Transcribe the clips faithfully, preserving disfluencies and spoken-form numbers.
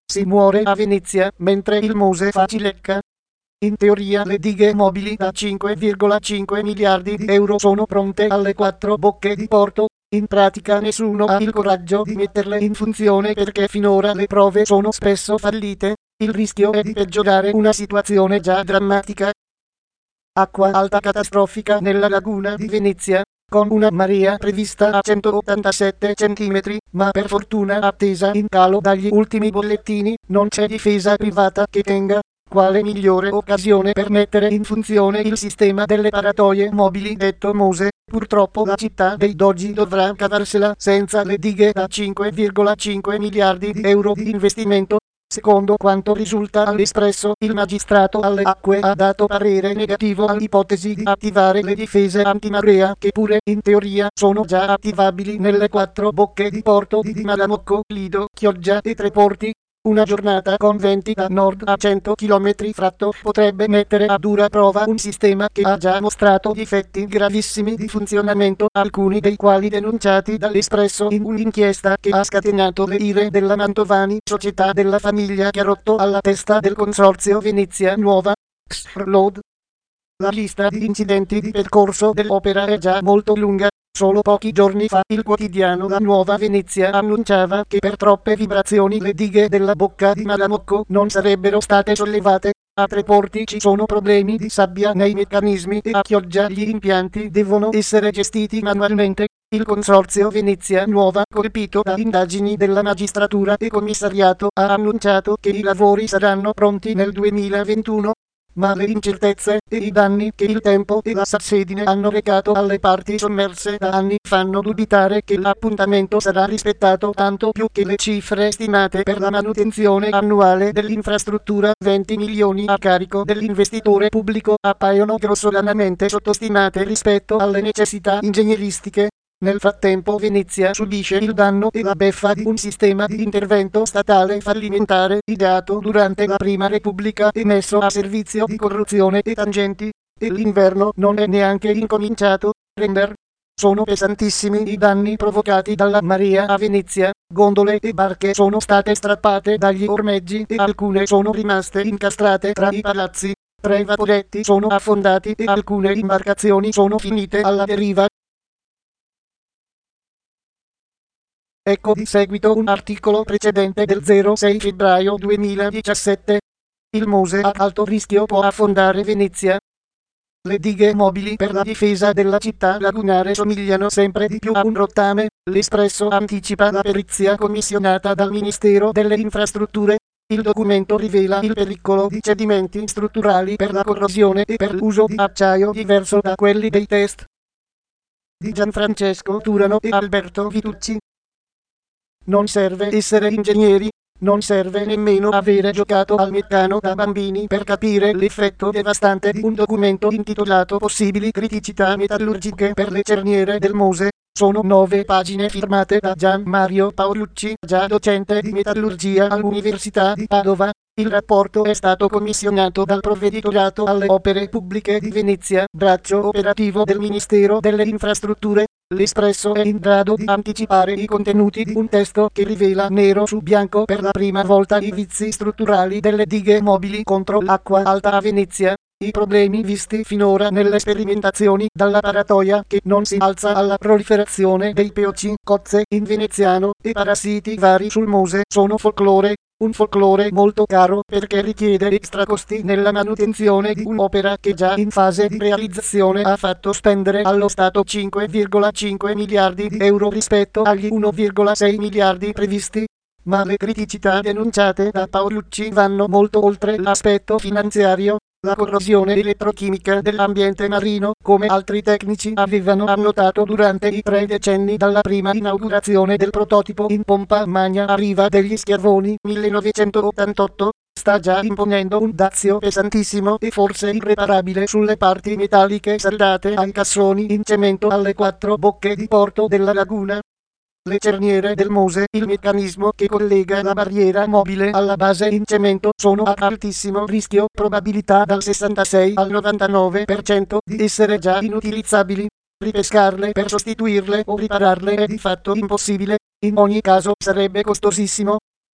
si muore a Venezia mentre il Mose fa cilecca. In teoria le dighe mobili da cinque virgola cinque miliardi di euro sono pronte alle quattro bocche di porto. In pratica nessuno ha il coraggio di metterle in funzione perché finora le prove sono spesso fallite. Il rischio è di peggiorare una situazione già drammatica. Acqua alta catastrofica nella laguna di Venezia, con una marea prevista a centottantasette centimetri, ma per fortuna attesa in calo dagli ultimi bollettini, non c'è difesa privata che tenga. Quale migliore occasione per mettere in funzione il sistema delle paratoie mobili detto Mose? Purtroppo la città dei Dogi dovrà cavarsela senza le dighe da cinque virgola cinque miliardi di euro di investimento. Secondo quanto risulta all'Espresso, il magistrato alle acque ha dato parere negativo all'ipotesi di attivare le difese antimarea che pure in teoria sono già attivabili nelle quattro bocche di porto di Malamocco, Lido, Chioggia e Treporti. Una giornata con venti da nord a cento chilometri fratto potrebbe mettere a dura prova un sistema che ha già mostrato difetti gravissimi di funzionamento, alcuni dei quali denunciati dall'Espresso in un'inchiesta che ha scatenato le ire della Mantovani, società della famiglia Chiarotto alla testa del consorzio Venezia Nuova. Xroad. La lista di incidenti di percorso dell'opera è già molto lunga. Solo pochi giorni fa il quotidiano La Nuova Venezia annunciava che per troppe vibrazioni le dighe della bocca di Malamocco non sarebbero state sollevate. A Treporti ci sono problemi di sabbia nei meccanismi e a Chioggia gli impianti devono essere gestiti manualmente. Il consorzio Venezia Nuova, colpito da indagini della magistratura e commissariato, ha annunciato che i lavori saranno pronti nel duemilaventuno. Ma le incertezze e i danni che il tempo e la salsedine hanno recato alle parti sommerse da anni fanno dubitare che l'appuntamento sarà rispettato, tanto più che le cifre stimate per la manutenzione annuale dell'infrastruttura, venti milioni a carico dell'investitore pubblico, appaiono grossolanamente sottostimate rispetto alle necessità ingegneristiche. Nel frattempo Venezia subisce il danno e la beffa di un sistema di intervento statale fallimentare ideato durante la Prima Repubblica e messo a servizio di corruzione e tangenti, e l'inverno non è neanche incominciato. Render. Sono pesantissimi i danni provocati dalla marea a Venezia, gondole e barche sono state strappate dagli ormeggi e alcune sono rimaste incastrate tra i palazzi, tre vaporetti sono affondati e alcune imbarcazioni sono finite alla deriva. Ecco di seguito un articolo precedente del zero sei febbraio duemiladiciassette. Il Mose a alto rischio può affondare Venezia. Le dighe mobili per la difesa della città lagunare somigliano sempre di più a un rottame. L'Espresso anticipa la perizia commissionata dal Ministero delle Infrastrutture. Il documento rivela il pericolo di cedimenti strutturali per la corrosione e per l'uso di acciaio diverso da quelli dei test di Gianfrancesco Turano e Alberto Vitucci. Non serve essere ingegneri, non serve nemmeno avere giocato al meccano da bambini per capire l'effetto devastante di un documento intitolato Possibili criticità metallurgiche per le cerniere del Mose. Sono nove pagine firmate da Gian Mario Paolucci, già docente di metallurgia all'Università di Padova. Il rapporto è stato commissionato dal Provveditorato alle Opere Pubbliche di Venezia, braccio operativo del Ministero delle Infrastrutture. L'Espresso è in grado di anticipare i contenuti di un testo che rivela nero su bianco per la prima volta i vizi strutturali delle dighe mobili contro l'acqua alta a Venezia. I problemi visti finora nelle sperimentazioni dalla paratoia che non si alza alla proliferazione dei P O C, cozze in veneziano e parassiti vari sul Mose sono folklore. Un folklore molto caro perché richiede extra costi nella manutenzione di un'opera che già in fase di realizzazione ha fatto spendere allo Stato cinque virgola cinque miliardi di euro rispetto agli uno virgola sei miliardi previsti. Ma le criticità denunciate da Paolucci vanno molto oltre l'aspetto finanziario. La corrosione elettrochimica dell'ambiente marino, come altri tecnici avevano annotato durante i tre decenni dalla prima inaugurazione del prototipo in pompa magna a riva degli Schiavoni millenovecentottantotto, sta già imponendo un dazio pesantissimo e forse irreparabile sulle parti metalliche saldate ai cassoni in cemento alle quattro bocche di porto della laguna. Le cerniere del Mose, il meccanismo che collega la barriera mobile alla base in cemento, sono a altissimo rischio, probabilità dal sessantasei al novantanove per cento di essere già inutilizzabili. Ripescarle per sostituirle o ripararle è di fatto impossibile, in ogni caso sarebbe costosissimo.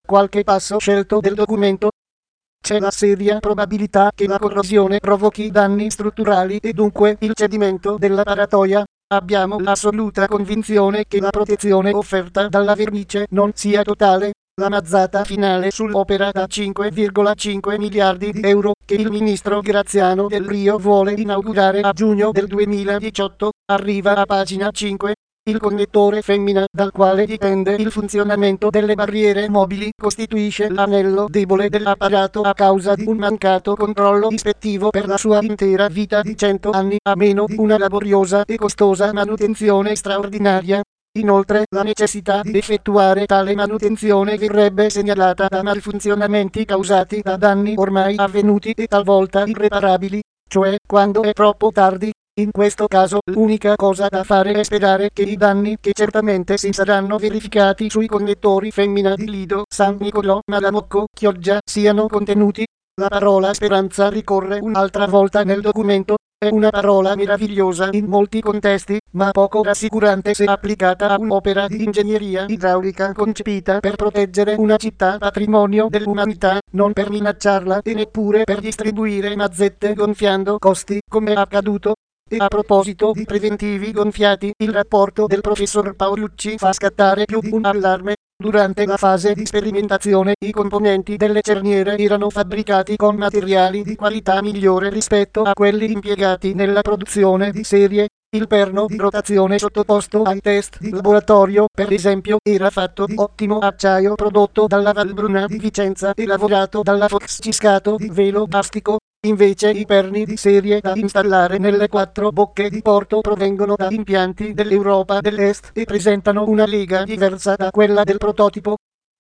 qualche passo scelto del documento. C'è la seria probabilità che la corrosione provochi danni strutturali e dunque il cedimento della paratoia. Abbiamo l'assoluta convinzione che la protezione offerta dalla vernice non sia totale. La mazzata finale sull'opera da cinque virgola cinque miliardi di euro, che il ministro Graziano Del Rio vuole inaugurare a giugno del duemiladiciotto, arriva a pagina cinque. Il connettore femmina, dal quale dipende il funzionamento delle barriere mobili, costituisce l'anello debole dell'apparato a causa di un mancato controllo ispettivo per la sua intera vita di cento anni, a meno di una laboriosa e costosa manutenzione straordinaria. Inoltre, la necessità di effettuare tale manutenzione verrebbe segnalata da malfunzionamenti causati da danni ormai avvenuti e talvolta irreparabili, cioè quando è troppo tardi. In questo caso l'unica cosa da fare è sperare che i danni, che certamente si saranno verificati sui connettori femmina di Lido, San Nicolò, Malamocco, Chioggia, siano contenuti. La parola speranza ricorre un'altra volta nel documento. È una parola meravigliosa in molti contesti, ma poco rassicurante se applicata a un'opera di ingegneria idraulica concepita per proteggere una città patrimonio dell'umanità, non per minacciarla e neppure per distribuire mazzette gonfiando costi, come è accaduto. E a proposito di preventivi gonfiati, il rapporto del professor Paolucci fa scattare più di un allarme. Durante la fase di sperimentazione, i componenti delle cerniere erano fabbricati con materiali di qualità migliore rispetto a quelli impiegati nella produzione di serie. Il perno di rotazione sottoposto ai test di laboratorio, per esempio, era fatto di ottimo acciaio prodotto dalla Valbruna di Vicenza e lavorato dalla Fox Ciscato di Velo Bastico. Invece i perni di serie da installare nelle quattro bocche di porto provengono da impianti dell'Europa dell'Est e presentano una lega diversa da quella del prototipo.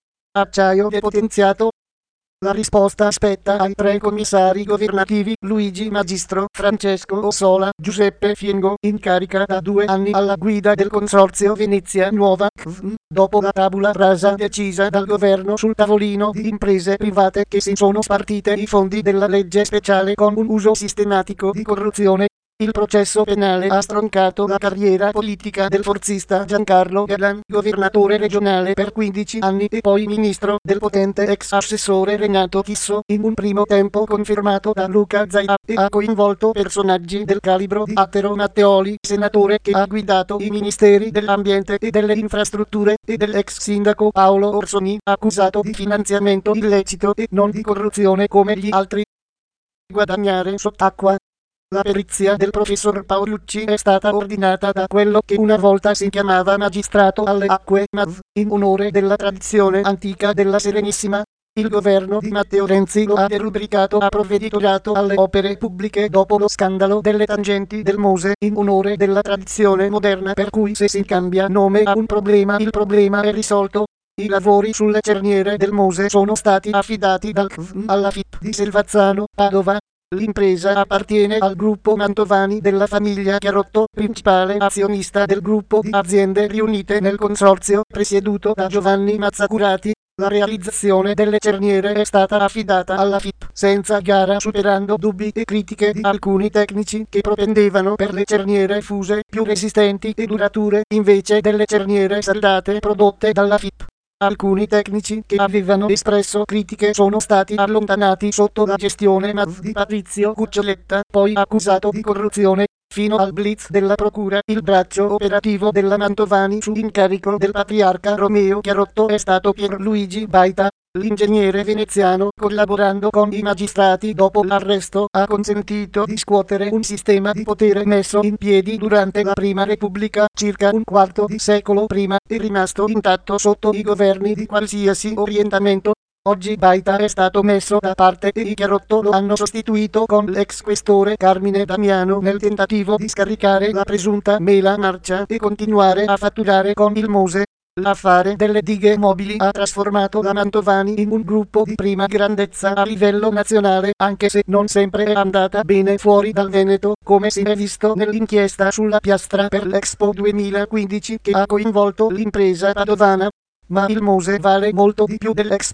Acciaio depotenziato. La risposta spetta ai tre commissari governativi Luigi Magistro, Francesco Ossola, Giuseppe Fiengo, in carica da due anni alla guida del Consorzio Venezia Nuova C V M, dopo la tabula rasa decisa dal governo sul tavolino di imprese private che si sono spartite i fondi della legge speciale con un uso sistematico di corruzione. Il processo penale ha stroncato la carriera politica del forzista Giancarlo Galan, governatore regionale per quindici anni e poi ministro del potente ex assessore Renato Chisso, in un primo tempo confermato da Luca Zaia, e ha coinvolto personaggi del calibro di Attero Matteoli, senatore che ha guidato i ministeri dell'ambiente e delle infrastrutture, e dell'ex sindaco Paolo Orsoni, accusato di finanziamento illecito e non di corruzione come gli altri. Guadagnare sott'acqua. La perizia del professor Paolucci è stata ordinata da quello che una volta si chiamava magistrato alle acque M A V, in onore della tradizione antica della Serenissima. Il governo di Matteo Renzi lo ha derubricato a provveditorato alle opere pubbliche dopo lo scandalo delle tangenti del Mose, in onore della tradizione moderna per cui se si cambia nome a un problema il problema è risolto. I lavori sulle cerniere del Mose sono stati affidati dal C V M alla F I P di Selvazzano, Padova. L'impresa appartiene al gruppo Mantovani della famiglia Chiarotto, principale azionista del gruppo di aziende riunite nel consorzio presieduto da Giovanni Mazzacurati. La realizzazione delle cerniere è stata affidata alla F I P senza gara, superando dubbi e critiche di alcuni tecnici che propendevano per le cerniere fuse più resistenti e durature invece delle cerniere saldate prodotte dalla F I P. Alcuni tecnici che avevano espresso critiche sono stati allontanati sotto la gestione M A V di Patrizio Cuccioletta, poi accusato di corruzione. Fino al blitz della procura, il braccio operativo della Mantovani su incarico del patriarca Romeo Chiarotto è stato Pierluigi Baita. L'ingegnere veneziano, collaborando con i magistrati dopo l'arresto, ha consentito di scuotere un sistema di potere messo in piedi durante la Prima Repubblica, circa un quarto di secolo prima, e rimasto intatto sotto i governi di qualsiasi orientamento. Oggi Baita è stato messo da parte e i Chiarotto lo hanno sostituito con l'ex questore Carmine Damiano nel tentativo di scaricare la presunta mela marcia e continuare a fatturare con il Mose. L'affare delle dighe mobili ha trasformato la Mantovani in un gruppo di prima grandezza a livello nazionale, anche se non sempre è andata bene fuori dal Veneto, come si è visto nell'inchiesta sulla piastra per l'Expo duemilaquindici che ha coinvolto l'impresa padovana. Ma il Mose vale molto di più dell'Expo.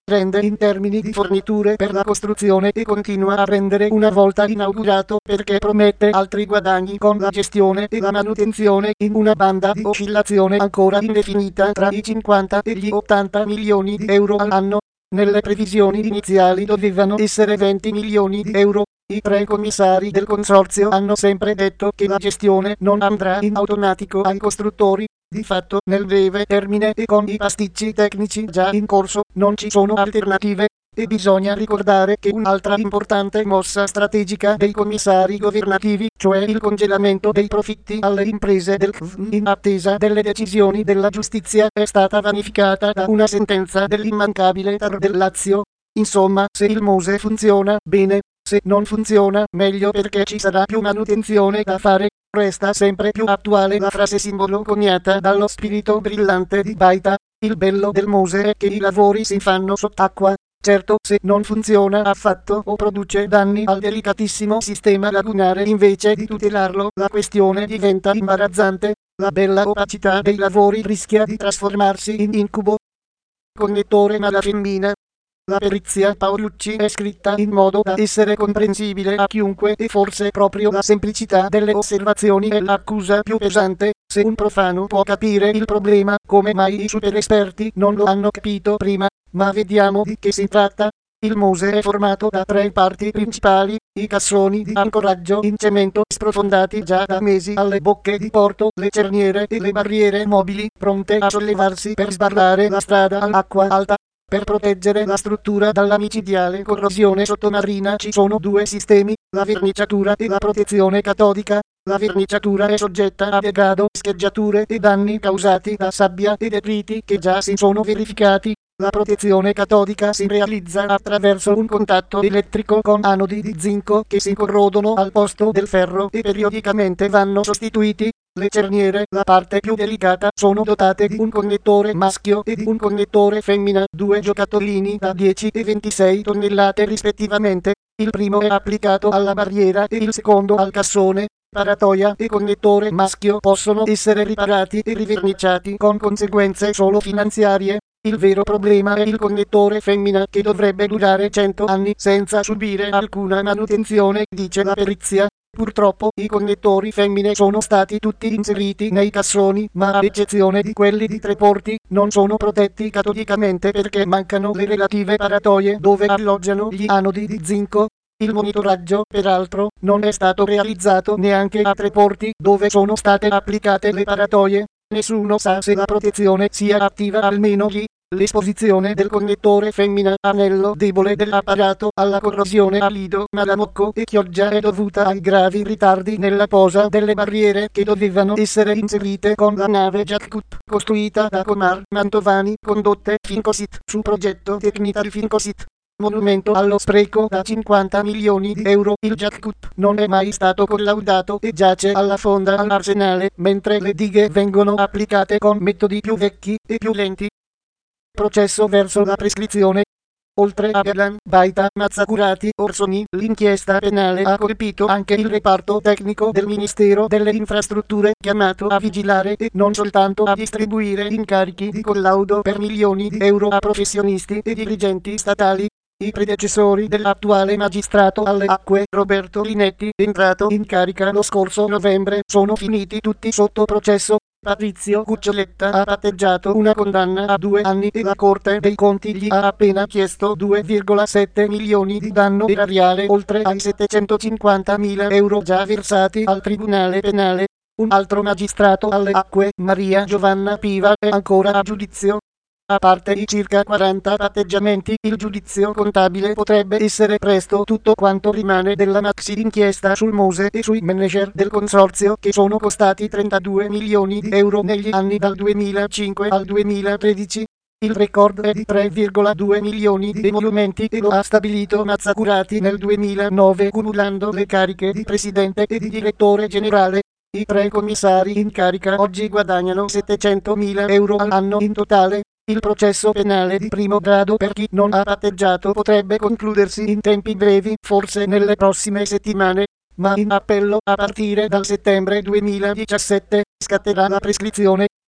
rende in termini di forniture per la costruzione e continua a rendere una volta inaugurato perché promette altri guadagni con la gestione e la manutenzione in una banda di oscillazione ancora indefinita tra i cinquanta e gli ottanta milioni di euro all'anno. Nelle previsioni iniziali dovevano essere venti milioni di euro. I tre commissari del consorzio hanno sempre detto che la gestione non andrà in automatico ai costruttori. Di fatto, nel breve termine e con i pasticci tecnici già in corso, non ci sono alternative. E bisogna ricordare che un'altra importante mossa strategica dei commissari governativi, cioè il congelamento dei profitti alle imprese del C V in attesa delle decisioni della giustizia, è stata vanificata da una sentenza dell'immancabile T A R del Lazio. Insomma, se il Mose funziona, bene; se non funziona, meglio, perché ci sarà più manutenzione da fare. Resta sempre più attuale la frase simbolo coniata dallo spirito brillante di Baita: il bello del Mose è che i lavori si fanno sott'acqua. Certo, se non funziona affatto o produce danni al delicatissimo sistema lagunare invece di tutelarlo, la questione diventa imbarazzante. La bella opacità dei lavori rischia di trasformarsi in incubo. Connettore mala femmina. La perizia Paolucci è scritta in modo da essere comprensibile a chiunque e forse proprio la semplicità delle osservazioni è l'accusa più pesante. Se un profano può capire il problema, come mai i super esperti non lo hanno capito prima? Ma vediamo di che si tratta. Il Mose è formato da tre parti principali: i cassoni di ancoraggio in cemento sprofondati già da mesi alle bocche di porto, le cerniere e le barriere mobili pronte a sollevarsi per sbarrare la strada all'acqua alta. Per proteggere la struttura dalla micidiale corrosione sottomarina ci sono due sistemi: la verniciatura e la protezione catodica. La verniciatura è soggetta a degrado, scheggiature e danni causati da sabbia e detriti che già si sono verificati. La protezione catodica si realizza attraverso un contatto elettrico con anodi di zinco che si corrodono al posto del ferro e periodicamente vanno sostituiti. Le cerniere, la parte più delicata, sono dotate di un connettore maschio e di un connettore femmina, due giocattolini da dieci e ventisei tonnellate rispettivamente. Il primo è applicato alla barriera e il secondo al cassone. Paratoia e connettore maschio possono essere riparati e riverniciati con conseguenze solo finanziarie. Il vero problema è il connettore femmina, che dovrebbe durare cento anni senza subire alcuna manutenzione, dice la perizia. Purtroppo i connettori femmine sono stati tutti inseriti nei cassoni, ma ad eccezione di quelli di tre porti, non sono protetti catodicamente perché mancano le relative paratoie dove alloggiano gli anodi di zinco. Il monitoraggio, peraltro, non è stato realizzato neanche a tre porti, dove sono state applicate le paratoie. Nessuno sa se la protezione sia attiva almeno lì. L'esposizione del connettore femmina, anello debole dell'apparato, alla corrosione a lido, malamocco e chioggia è dovuta ai gravi ritardi nella posa delle barriere che dovevano essere inserite con la nave Jackcut, costruita da Comar Mantovani, condotte Fincosit, su progetto Technical Fincosit. Monumento allo spreco da cinquanta milioni di euro, il Jackcut non è mai stato collaudato e giace alla fonda all'Arsenale, mentre le dighe vengono applicate con metodi più vecchi e più lenti. Processo verso la prescrizione. Oltre a Galan, Baita, Mazzacurati, Orsoni, l'inchiesta penale ha colpito anche il reparto tecnico del Ministero delle Infrastrutture, chiamato a vigilare e non soltanto a distribuire incarichi di collaudo per milioni di euro a professionisti e dirigenti statali. I predecessori dell'attuale magistrato alle acque, Roberto Linetti, entrato in carica lo scorso novembre, sono finiti tutti sotto processo. Patrizio Cuccioletta ha patteggiato una condanna a due anni e la Corte dei Conti gli ha appena chiesto due virgola sette milioni di danno erariale, oltre ai settecentocinquantamila euro già versati al Tribunale Penale. Un altro magistrato alle acque, Maria Giovanna Piva, è ancora a giudizio. A parte i circa quaranta patteggiamenti, il giudizio contabile potrebbe essere presto. Tutto quanto rimane della maxi inchiesta sul Mose e sui manager del consorzio, che sono costati trentadue milioni di euro negli anni dal duemilacinque al duemilatredici. Il record è di tre virgola due milioni di emolumenti e lo ha stabilito Mazzacurati nel duemilanove, cumulando le cariche di presidente e di direttore generale. I tre commissari in carica oggi guadagnano settecentomila euro all'anno in totale. Il processo penale di primo grado per chi non ha patteggiato potrebbe concludersi in tempi brevi, forse nelle prossime settimane, ma in appello a partire dal settembre duemiladiciassette scatterà la prescrizione.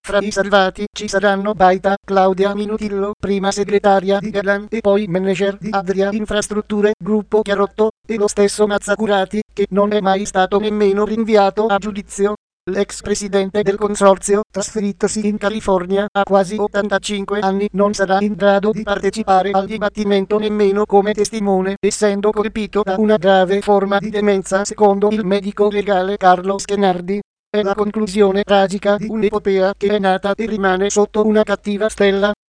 Fra i salvati ci saranno Baita, Claudia Minutillo, prima segretaria di Galan e poi manager di Adria Infrastrutture, gruppo Chiarotto, e lo stesso Mazzacurati, che non è mai stato nemmeno rinviato a giudizio. L'ex presidente del consorzio, trasferitosi in California a quasi ottantacinque anni, non sarà in grado di partecipare al dibattimento nemmeno come testimone, essendo colpito da una grave forma di demenza secondo il medico legale Carlo Schenardi. È la conclusione tragica di un'epopea che è nata e rimane sotto una cattiva stella.